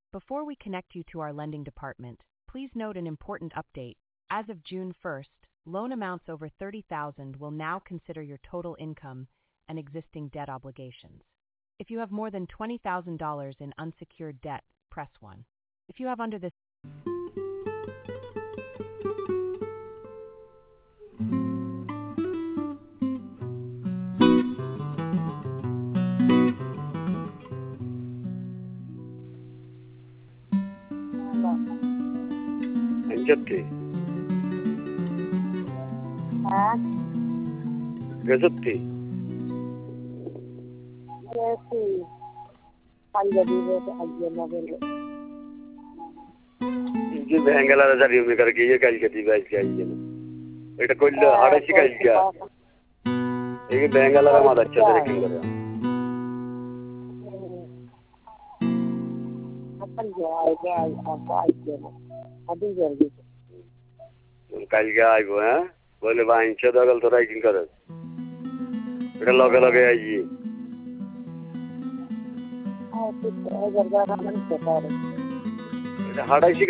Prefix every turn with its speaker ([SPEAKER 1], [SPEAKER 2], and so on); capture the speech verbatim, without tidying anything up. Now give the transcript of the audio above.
[SPEAKER 1] Before we connect you to our lending department, please note an important update. As of June first, loan amounts over thirty thousand dollars will now consider your total income and existing debt obligations. If you have more than twenty thousand dollars in unsecured debt, press one. If you have under this
[SPEAKER 2] Anjati.
[SPEAKER 3] हाँ
[SPEAKER 2] Gazapti.
[SPEAKER 3] जैसी पंजाबी में तो आइए ना बोले
[SPEAKER 2] Inji Bengala dari Umi karki ye kal kati baik kaya je. Eta koi hada si kal kya. Eki Bengala ka mada अच्छा से रखेंगे करें.
[SPEAKER 3] अपन जाएगा आप आइए ना अभी जल्दी
[SPEAKER 2] कल क्या आई वो हैं? बोले बाइन चौदह कल तो राइटिंग करे. eta लगे लगे आई जी.
[SPEAKER 3] हाँ तो अगर जाना मन करता है
[SPEAKER 2] eta hada si